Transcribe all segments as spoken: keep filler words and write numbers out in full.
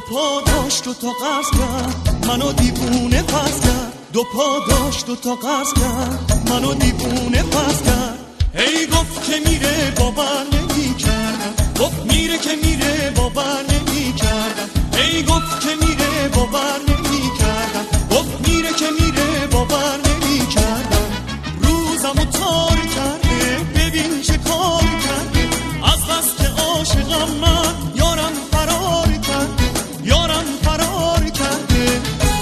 پا داشت و تا قرض کرد منو دیوونه پس کرد، دو پا داشت و تا قرض کرد منو دیوونه پس کرد. هی گفت که میره باور نمی کردم، گفت میره که میره باور نمی کردم. هی گفت که میره باور نمی کردم، گفت میره که میره باور نمی کردم. روزمو تار کرده ببین چه کار کرده، از بس که عاشقم من یارم فرار کرده، یارم فرار کرده.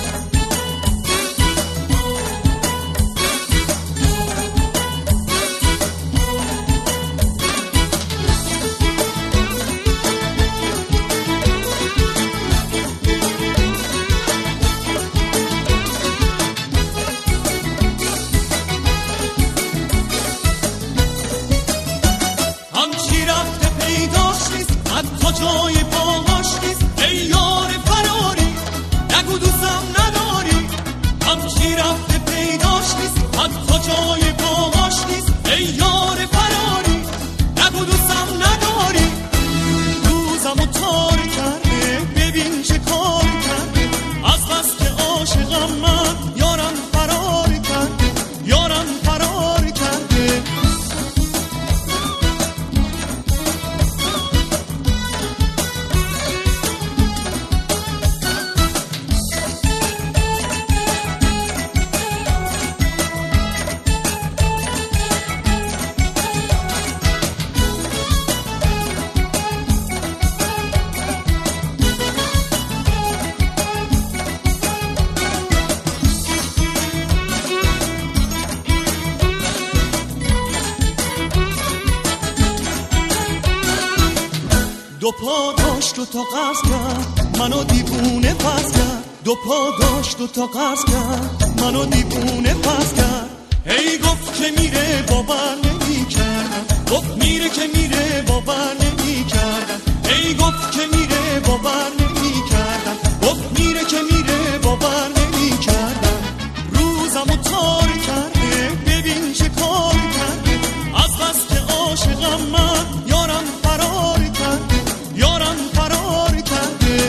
جای باهاش نیست ای یار فراری، نگو دوستم نداری. همچی رفته پیداش نیست حتی جای باهاش نیست ای یار فراری، نگو دوستم نداری. روزمو تار کرده ببین چه کار کرده، از بس که عاشقم من یارم فرار کرده، یارم فرار کرده. دو پا داشت و تا قرض کرد منو دیوونه پس کرد، دو پا داشت و تا قرض کرد منو دیوونه پس کرد. هی گفت که میره باور نمی کردم، گفت میره که میره باور نمی کردم. هی گفت که میره باور نمی کردم، گفت میره که میره باور نمی کردم. روزمو تار کرده ببین چه کار کرده، از بس که عاشقم من یارم فرار کرده، یارم فرار کرده.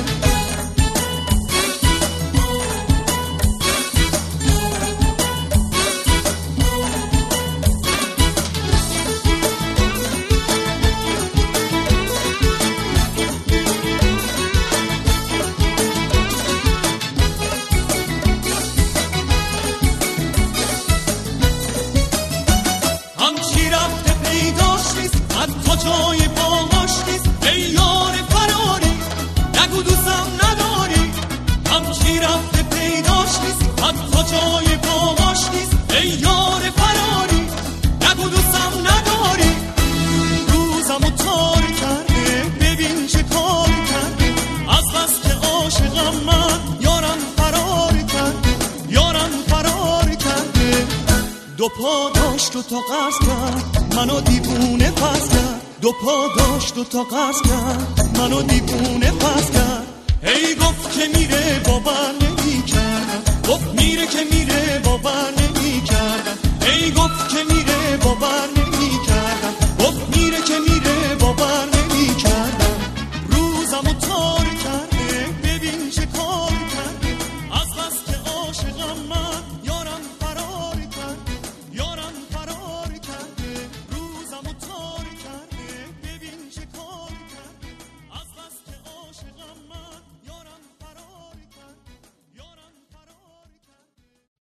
همچی رفته پیداش نیست حتی جای باهاش نیست ای یار فراری، نگو دوستم نداری. همچی رفته پیداش نیست حتی جای باهاش نیست ای یار فراری، نگو دوستم نداری. روزمو تار کرده ببین چه کار کرده، از بس که عاشقم من یارم فرار کرده، یارم فرار کرده. دو پا داشت و تا قرض کرد منو دیوونه پس کرد، دو پا داشت و تا قرض کرد منو دیوونه پس کرد. هی گفت که میره باور نمی کردم، گفت میره که میره باور نمی